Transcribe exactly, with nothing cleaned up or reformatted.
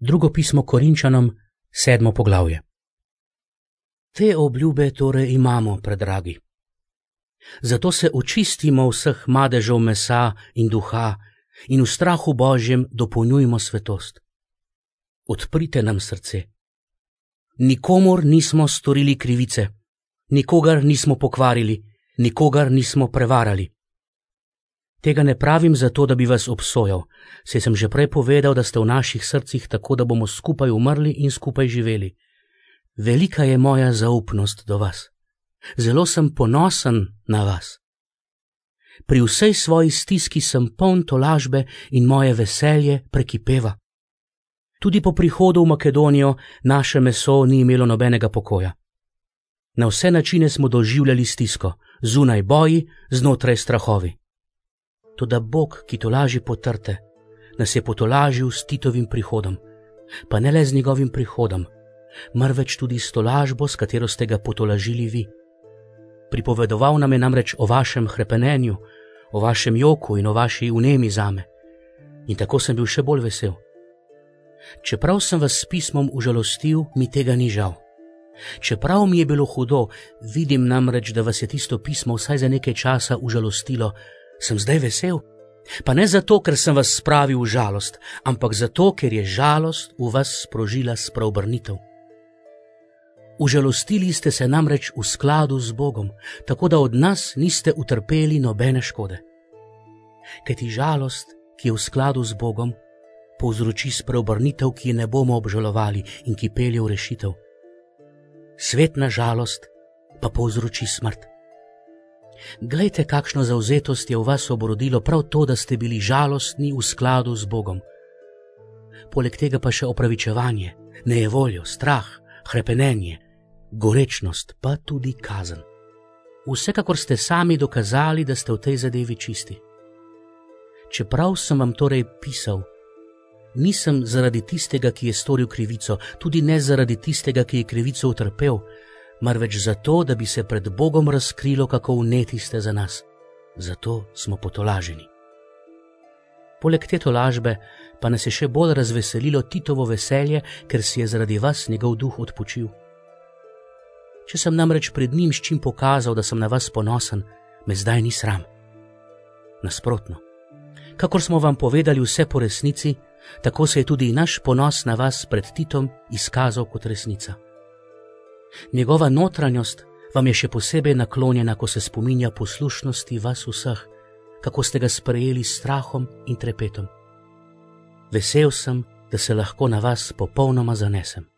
Drugo pismo Korinčanom, sedmo poglavje. Te obljube torej imamo, predragi. Zato se očistimo vseh madežev mesa in duha in v strahu Božjem dopolnjujmo svetost. Odprite nam srce. Nikomur nismo storili krivice, nikogar nismo pokvarili, nikogar nismo prevarali. Tega ne pravim zato, da bi vas obsojal, saj sem že prej povedal, da ste v naših srcih tako, da bomo skupaj umrli in skupaj živeli. Velika je moja zaupnost do vas. Zelo sem ponosen na vas. Pri vsej svoji stiski sem poln tolažbe in moje veselje prekipeva. Tudi po prihodu v Makedonijo naše meso ni imelo nobenega pokoja. Na vse načine smo doživljali stisko, zunaj boji, znotraj strahovi. Toda Bog, ki tolaži potrte, nas je potolažil s Titovim prihodom, pa ne le z njegovim prihodom, marveč tudi s tolažbo, s katero ste ga potolažili vi. Pripovedoval nam je namreč o vašem hrepenenju, o vašem joku in o vaši vnemi zame. In tako sem bil še bolj vesel. Čeprav sem vas s pismom užalostil, mi tega ni žal. Čeprav mi je bilo hudo, vidim namreč, da vas je tisto pismo vsaj za nekaj časa užalostilo, sem zdaj vesel. Pa ne zato, ker sem vas spravil v žalost, ampak zato, ker je žalost v vas sprožila spreobrnitev. Užalostili ste se namreč v skladu z Bogom, tako da od nas niste utrpeli nobene škode. Kajti žalost, ki je v skladu z Bogom, povzroči spreobrnitev, ki je ne bomo obžalovali in ki pelje v rešitev. Svetna žalost pa povzroči smrt. Glejte, kakšno zavzetost je v vas obrodilo prav to, da ste bili žalostni v skladu z Bogom. Poleg tega pa še opravičevanje, nejevoljo, strah, hrepenenje, gorečnost, pa tudi kazen. Vsekakor ste sami dokazali, da ste v tej zadevi čisti. Čeprav sem vam torej pisal, nisem zaradi tistega, ki je storil krivico, tudi ne zaradi tistega, ki je krivico utrpel, marveč zato, da bi se pred Bogom razkrilo, kako vneti ste za nas. Zato smo potolaženi. Poleg te tolažbe pa nas je še bolj razveselilo Titovo veselje, ker si je zaradi vas njegov duh odpočil. Če sem namreč pred njim s čim pokazal, da sem na vas ponosen, me zdaj ni sram. Nasprotno, kakor smo vam povedali vse po resnici, tako se je tudi naš ponos na vas pred Titom izkazal kot resnica. Njegova notranjost vam je še posebej naklonjena, ko se spominja poslušnosti vas vseh, kako ste ga sprejeli s strahom in trepetom. Vesel sem, da se lahko na vas popolnoma zanesem.